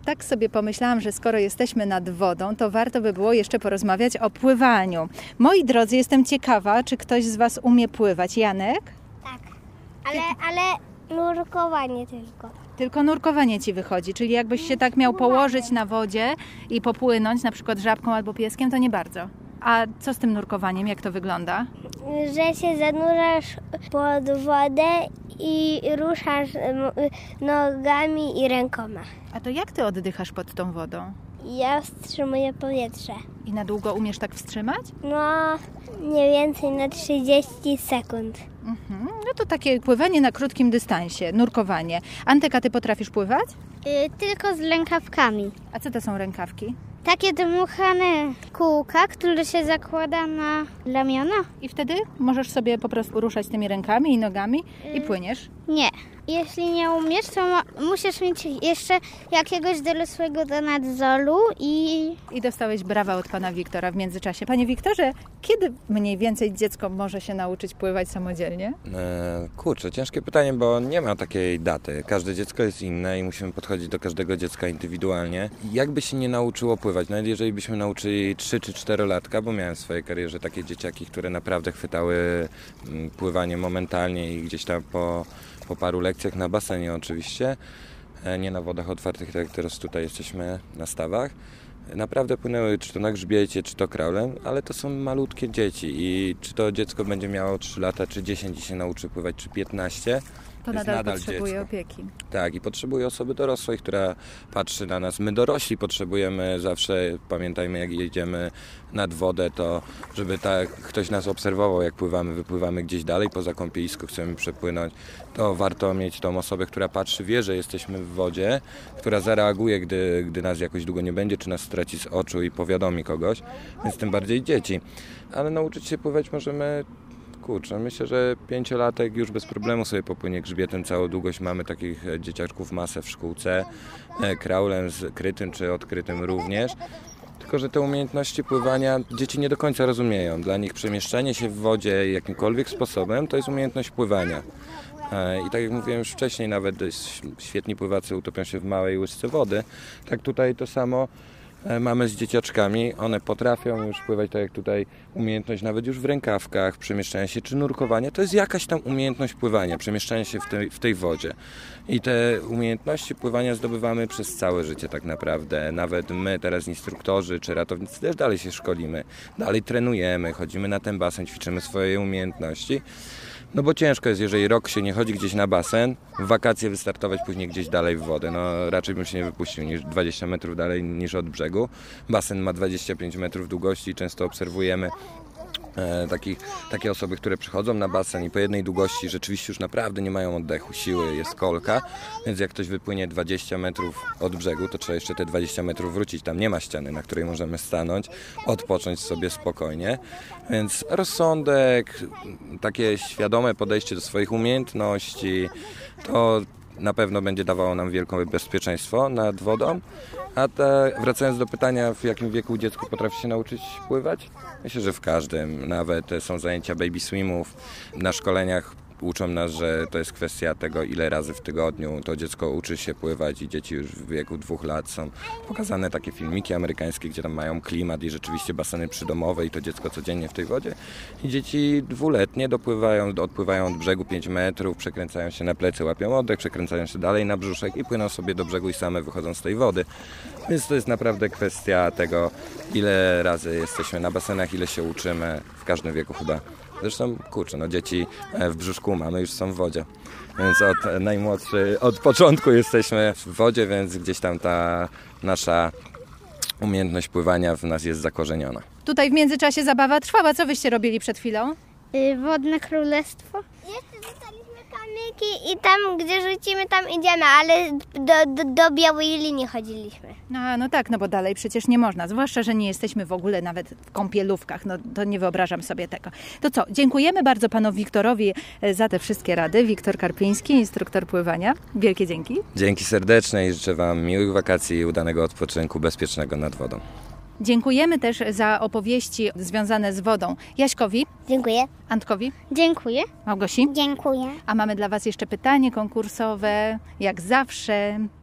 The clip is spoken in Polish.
tak sobie pomyślałam, że skoro jesteśmy nad wodą, to warto by było jeszcze porozmawiać o pływaniu. Moi drodzy, jestem ciekawa, czy ktoś z Was umie pływać. Janek? Tak, ale nurkowanie tylko. Tylko nurkowanie Ci wychodzi, czyli jakbyś się tak miał położyć na wodzie i popłynąć, na przykład żabką albo pieskiem, to nie bardzo. A co z tym nurkowaniem, jak to wygląda? Że się zanurzasz pod wodę i ruszasz nogami i rękoma. A to jak Ty oddychasz pod tą wodą? Ja wstrzymuję powietrze. I na długo umiesz tak wstrzymać? No, mniej więcej na 30 sekund. No to takie pływanie na krótkim dystansie, nurkowanie. Antek, a Ty potrafisz pływać? Tylko z rękawkami. A co to są rękawki? Takie dmuchane kółka, które się zakłada na ramiona? I wtedy możesz sobie po prostu ruszać tymi rękami i nogami i płyniesz? Nie. Jeśli nie umiesz, to musisz mieć jeszcze jakiegoś dorosłego do nadzoru I dostałeś brawa od pana Wiktora w międzyczasie. Panie Wiktorze, kiedy mniej więcej dziecko może się nauczyć pływać samodzielnie? Kurczę, ciężkie pytanie, bo nie ma takiej daty. Każde dziecko jest inne i musimy podchodzić do każdego dziecka indywidualnie. Jakby się nie nauczyło pływać, nawet jeżeli byśmy nauczyli 3 czy 4-latka, bo miałem w swojej karierze takie dzieciaki, które naprawdę chwytały pływanie momentalnie i gdzieś tam po paru lekcjach na basenie oczywiście, nie na wodach otwartych, tak jak teraz tutaj jesteśmy na stawach. Naprawdę płynęły czy to na grzbiecie, czy to kraulem, ale to są malutkie dzieci i czy to dziecko będzie miało 3 lata, czy 10 i się nauczy pływać, czy 15, to nadal potrzebuje opieki. Tak, i potrzebuje osoby dorosłej, która patrzy na nas. My dorośli potrzebujemy zawsze, pamiętajmy jak jedziemy nad wodę, to żeby ktoś nas obserwował, jak pływamy, wypływamy gdzieś dalej poza kąpielisko, chcemy przepłynąć, to warto mieć tą osobę, która patrzy, wie, że jesteśmy w wodzie, która zareaguje, gdy nas jakoś długo nie będzie, czy nas straci z oczu i powiadomi kogoś, więc tym bardziej dzieci. Ale nauczyć się pływać możemy. Kurczę, myślę, że 5-latek już bez problemu sobie popłynie grzbietem całą długość. Mamy takich dzieciaczków masę w szkółce, kraulem z krytym czy odkrytym również. Tylko że te umiejętności pływania dzieci nie do końca rozumieją. Dla nich przemieszczanie się w wodzie jakimkolwiek sposobem to jest umiejętność pływania. I tak jak mówiłem już wcześniej, nawet świetni pływacy utopią się w małej łyżce wody. Tak tutaj to samo mamy z dzieciaczkami, one potrafią już pływać, tak jak tutaj umiejętność nawet już w rękawkach, przemieszczania się czy nurkowania, to jest jakaś tam umiejętność pływania, przemieszczania się w tej wodzie. I te umiejętności pływania zdobywamy przez całe życie tak naprawdę. Nawet my teraz instruktorzy czy ratownicy też dalej się szkolimy, dalej trenujemy, chodzimy na ten basen, ćwiczymy swoje umiejętności. No bo ciężko jest, jeżeli rok się nie chodzi gdzieś na basen, w wakacje wystartować później gdzieś dalej w wodę. No raczej bym się nie wypuścił niż 20 metrów dalej niż od brzegu. Basen ma 25 metrów długości i często obserwujemy takie osoby, które przychodzą na basen i po jednej długości rzeczywiście już naprawdę nie mają oddechu, siły, jest kolka, więc jak ktoś wypłynie 20 metrów od brzegu, to trzeba jeszcze te 20 metrów wrócić. Tam nie ma ściany, na której możemy stanąć, odpocząć sobie spokojnie, więc rozsądek, takie świadome podejście do swoich umiejętności, to na pewno będzie dawało nam wielkie bezpieczeństwo nad wodą. A wracając do pytania, w jakim wieku dziecko potrafi się nauczyć pływać? Myślę, że w każdym. Nawet są zajęcia baby swimów. Na szkoleniach uczą nas, że to jest kwestia tego, ile razy w tygodniu to dziecko uczy się pływać i dzieci już w wieku 2 lat są pokazane takie filmiki amerykańskie, gdzie tam mają klimat i rzeczywiście baseny przydomowe i to dziecko codziennie w tej wodzie. I dzieci 2-letnie odpływają od brzegu 5 metrów, przekręcają się na plecy, łapią oddech, przekręcają się dalej na brzuszek i płyną sobie do brzegu i same wychodzą z tej wody. Więc to jest naprawdę kwestia tego, ile razy jesteśmy na basenach, ile się uczymy, w każdym wieku chyba. Zresztą, kurczę, dzieci w brzuszku mamy już są w wodzie, więc od początku jesteśmy w wodzie, więc gdzieś tam ta nasza umiejętność pływania w nas jest zakorzeniona. Tutaj w międzyczasie zabawa trwała. Co wyście robili przed chwilą? Wodne królestwo. Jeszcze rzucaliśmy kamyki i tam, gdzie rzucimy, tam idziemy, ale do białej linii chodziliśmy. No tak, no bo dalej przecież nie można, zwłaszcza, że nie jesteśmy w ogóle nawet w kąpielówkach, no to nie wyobrażam sobie tego. To co, dziękujemy bardzo panu Wiktorowi za te wszystkie rady. Wiktor Karpiński, instruktor pływania. Wielkie dzięki. Dzięki serdeczne i życzę wam miłych wakacji i udanego odpoczynku, bezpiecznego nad wodą. Dziękujemy też za opowieści związane z wodą Jaśkowi. Dziękuję. Antkowi. Dziękuję. Małgosi. Dziękuję. A mamy dla was jeszcze pytanie konkursowe, jak zawsze.